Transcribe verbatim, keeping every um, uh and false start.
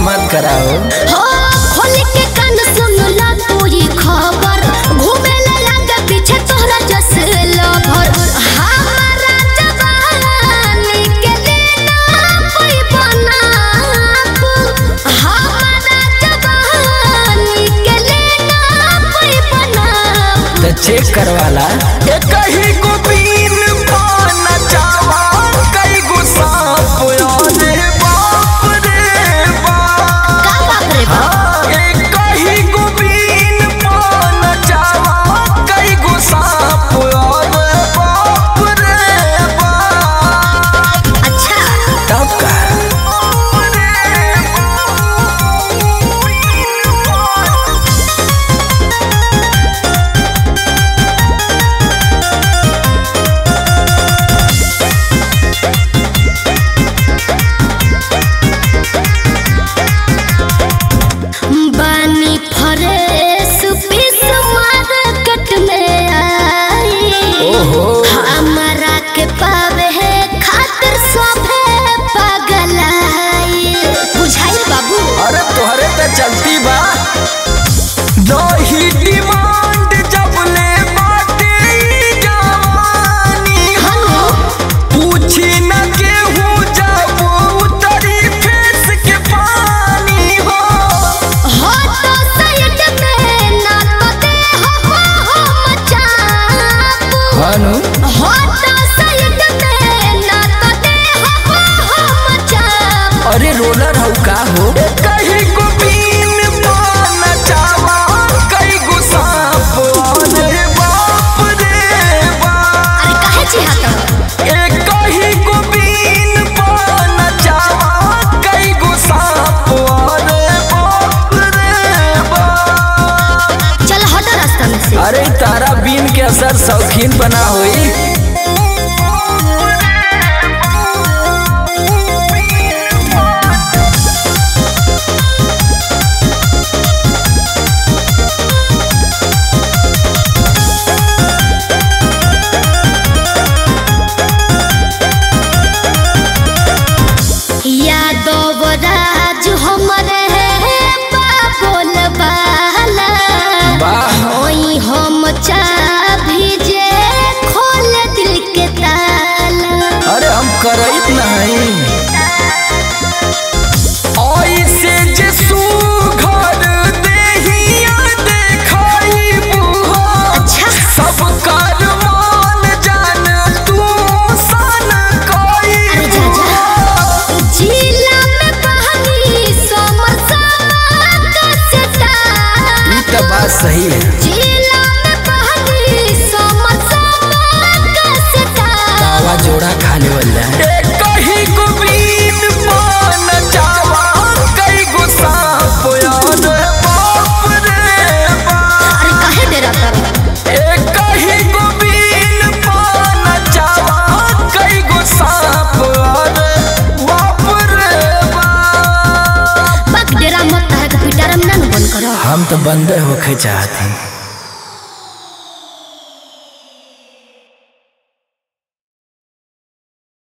मत कराओ। हो खोल के कान सुन ला तू ये खबर, घूमे ले लगा पीछे तोहरा जस लभर। हमारा जवानी के लेना कोई बना, हमारा जवानी के लेना कोई बना। तो चेक करवाला। कहीं को बीन पाना चावा कई गो सांप रे बाप रे बाप। का बाप रे बाप? ए कहीं को बीन पाना चावा कई गो सांप रे बाप रे बाप। अच्छा तब का बानी फरेस पीस मार्केट में आई, हमारा के पावे है खातिर सोभे पगलाई। बुझाई बाबू? अरे तोहरे पे चलती बा दही डिमांड जब ले बाटे ई जवानी हो। पूछी न केहू जब उतरी फेस के पानी हो। हो तो साइड में ना तो दे हो हो मचापू। भानु हो तो साइड में ना तो दे हो हो मचापू। अरे रोलर हऊ का हो। कहीं को बीन पाना चावा कई गो सांप रे बाप रे बाप। अरे काहे चिहाता? ए कहीं को बीन पाना चावा कई गो सांप रे बाप रे बाप। चल हटो रास्ता में से। अरे तारा बीन के असर शौकीन बना हुई। यादव राज हमरे बाबोल बाला, वाह होई हम चाभी जे खोल दिल के ताला। अरे हम करइत नहीं। ऐसे जे सुघर देहिया देखाई बुहा। अच्छा सब कर मान जान तू सन कोई। अरे जा जा। जिला में बहनी समरसावा का सेटा। ई तो बात सही है। जिला में बहनी समरसावा का सेटा। दावा जोड़ा खाने वाला है। ए कहीं को बीन पाना चावा कई गो सांप रे बाप रे बाप। अरे काहे डेरा कर? ए कहीं को बीन पाना चावा कई गो सांप रे बाप रे बाप। बक डेरा मत है कि पिटारम ना बंद करो। हम तो बंदे होके चाहते हैं।